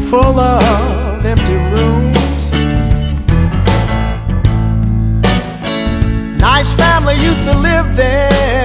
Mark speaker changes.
Speaker 1: full of empty rooms. Nice family used to live there